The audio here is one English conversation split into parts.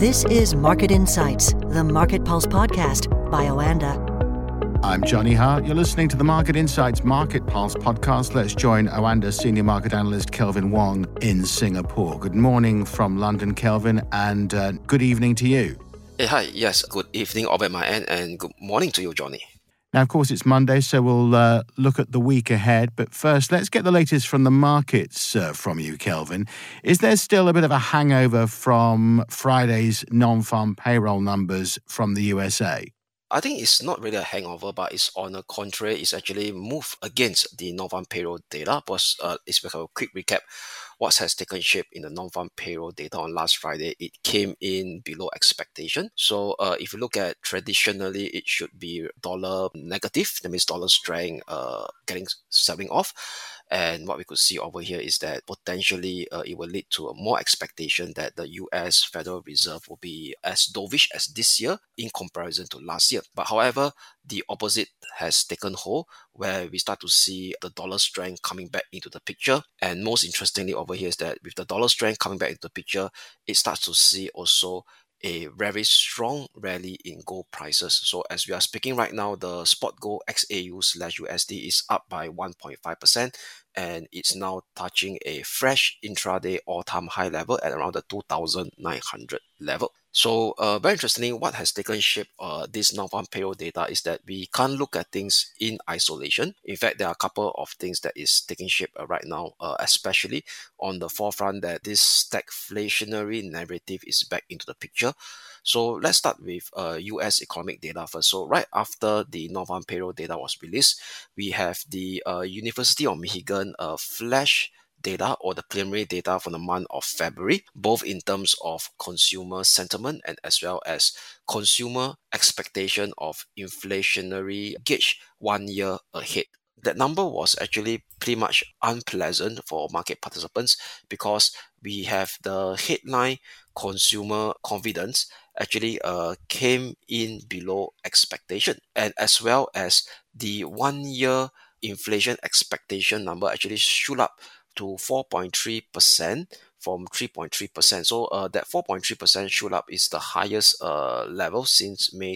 This is Market Insights, the Market Pulse podcast by Oanda. I'm Johnny Hart. You're listening to the Market Insights Market Pulse podcast. Let's join Oanda Senior Market Analyst Kelvin Wong in Singapore. Good morning from London, Kelvin, and good evening to you. Hey, hi. Yes, good evening all at my end, and good morning to you, Johnny. Now, of course, it's Monday, so we'll look at the week ahead. But first, let's get the latest from the markets from you, Kelvin. Is there still a bit of a hangover from Friday's non-farm payroll numbers from the USA? I think it's not really a hangover, but it's on the contrary, it's actually moved against the non-farm payroll data. But it's because a quick recap. What has taken shape in the non-farm payroll data on last Friday, it came in below expectation. So if you look at traditionally, it should be dollar negative. That means dollar strength selling off. And what we could see over here is that potentially it will lead to a more expectation that the US Federal Reserve will be as dovish as this year in comparison to last year. But however, the opposite has taken hold, where we start to see the dollar strength coming back into the picture. And most interestingly over here is that with the dollar strength coming back into the picture, it starts to see also a very strong rally in gold prices. So as we are speaking right now, the spot gold XAU/USD is up by 1.5%, and it's now touching a fresh intraday all-time high level at around the 2,900 level. So very interestingly, what has taken shape this non-farm payroll data is that we can't look at things in isolation. In fact, there are a couple of things that is taking shape right now, especially on the forefront that this stagflationary narrative is back into the picture. So let's start with US economic data first. So right after the non-farm payroll data was released, we have the University of Michigan flash data or the preliminary data for the month of February, both in terms of consumer sentiment and as well as consumer expectation of inflationary gauge 1 year ahead. That number was actually pretty much unpleasant for market participants because we have the headline consumer confidence actually came in below expectation, and as well as the 1 year inflation expectation number actually shoot up to 4.3% from 3.3%. So that 4.3% shoot up is the highest level since May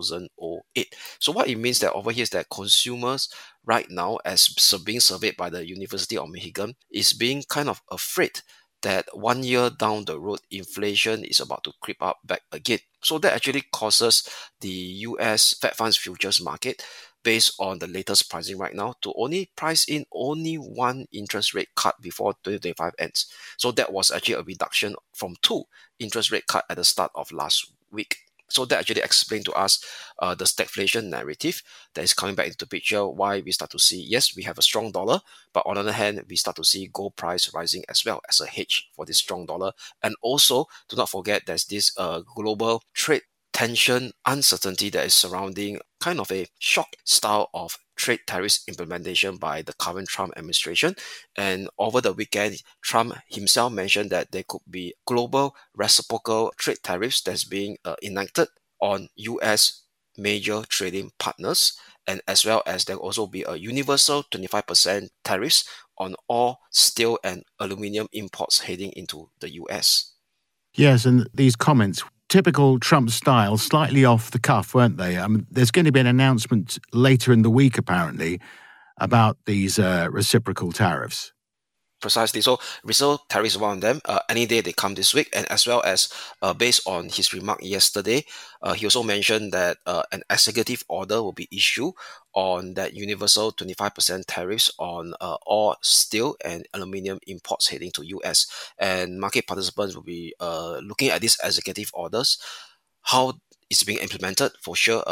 2008. So what it means that over here is that consumers right now, as being surveyed by the University of Michigan, is being kind of afraid that 1 year down the road, inflation is about to creep up back again. So that actually causes the US Fed Funds futures market, based on the latest pricing right now, to only price in only one interest rate cut before 2025 ends. So that was actually a reduction from 2 interest rate cut at the start of last week. So that actually explained to us the stagflation narrative that is coming back into the picture, why we start to see, yes, we have a strong dollar, but on the other hand, we start to see gold price rising as well as a hedge for this strong dollar. And also, do not forget, there's this global trade tension uncertainty that is surrounding kind of a shock style of trade tariffs implementation by the current Trump administration. And over the weekend, Trump himself mentioned that there could be global reciprocal trade tariffs that's being enacted on US major trading partners, and as well as there will also be a universal 25% tariffs on all steel and aluminum imports heading into the US. Yes, and these comments, typical Trump style, slightly off the cuff, weren't they? There's going to be an announcement later in the week, apparently, about these reciprocal tariffs. Precisely. So reciprocal tariffs is one of them. Any day they come this week, and as well as based on his remark yesterday, he also mentioned that an executive order will be issued on that universal 25% tariffs on all steel and aluminum imports heading to US. And market participants will be looking at these executive orders, how it's being implemented for sure,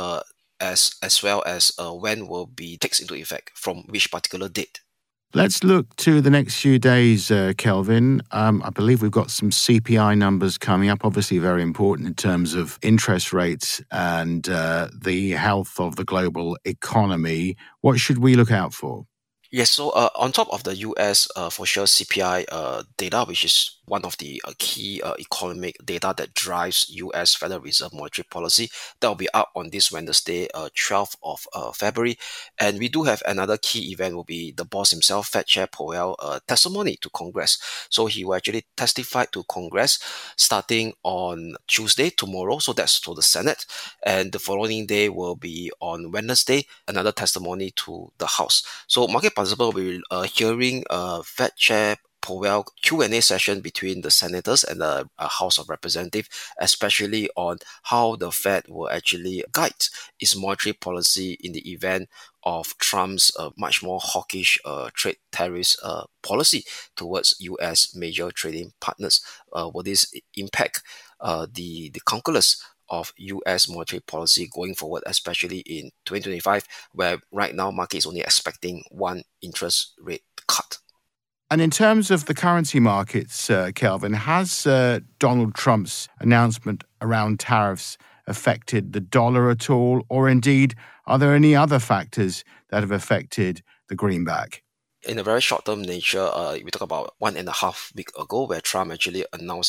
as well as when will be takes into effect, from which particular date. Let's look to the next few days, Kelvin. I believe we've got some CPI numbers coming up, obviously very important in terms of interest rates and the health of the global economy. What should we look out for? Yes, so on top of the US, for sure, CPI data, which is one of the key economic data that drives US Federal Reserve monetary policy, that will be out on this Wednesday, 12th of February. And we do have another key event, will be the boss himself, Fed Chair Powell, testimony to Congress. So he will actually testify to Congress starting on Tuesday, tomorrow. So that's to the Senate. And the following day will be on Wednesday, another testimony to the House. So market participants will be hearing Fed Chair Powell Q&A session between the senators and the House of Representatives, especially on how the Fed will actually guide its monetary policy in the event of Trump's much more hawkish trade tariffs policy towards U.S. major trading partners. Will this impact the calculus of US monetary policy going forward, especially in 2025, where right now market is only expecting one interest rate cut? And in terms of the currency markets, Kelvin, has Donald Trump's announcement around tariffs affected the dollar at all? Or indeed, are there any other factors that have affected the greenback? In a very short-term nature, we talk about 1.5 weeks ago, where Trump actually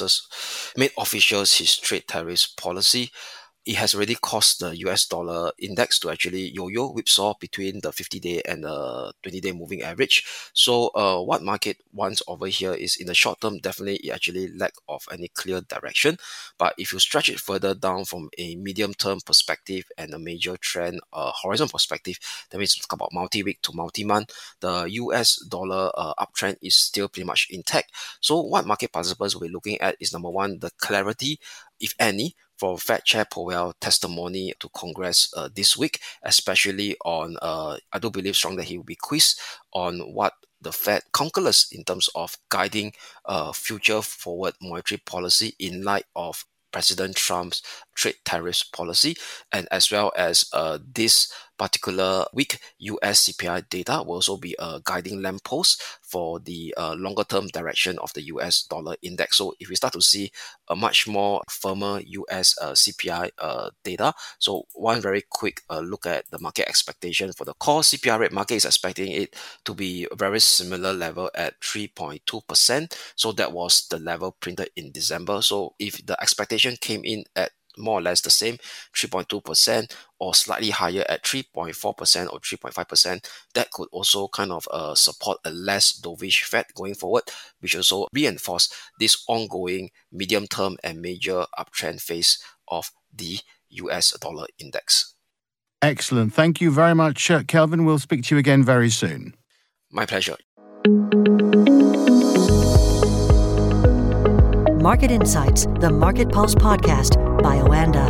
made officials his trade tariffs policy. It has already caused the US dollar index to actually yo-yo whipsaw between the 50-day and the 20-day moving average. So what market wants over here is, in the short term, definitely it actually lack of any clear direction. But if you stretch it further down from a medium-term perspective and a major trend horizon perspective, that means talk about multi-week to multi-month, the US dollar uptrend is still pretty much intact. So what market participants will be looking at is, number one, the clarity, if any, for Fed Chair Powell testimony to Congress this week, especially on, I do believe strongly that he will be quizzed on what the Fed calculus in terms of guiding future forward monetary policy in light of President Trump's trade tariffs policy, and as well as this particular week, US CPI data will also be a guiding lamppost for the longer term direction of the US dollar index. So if we start to see a much more firmer US CPI data, so one very quick look at the market expectation for the core CPI rate, market is expecting it to be a very similar level at 3.2%. So that was the level printed in December. So if the expectation came in at more or less the same, 3.2%, or slightly higher at 3.4% or 3.5%, that could also kind of support a less dovish Fed going forward, which also reinforce this ongoing medium-term and major uptrend phase of the US dollar index. Excellent. Thank you very much, Kelvin. We'll speak to you again very soon. My pleasure. Market Insights, the Market Pulse podcast by Oanda.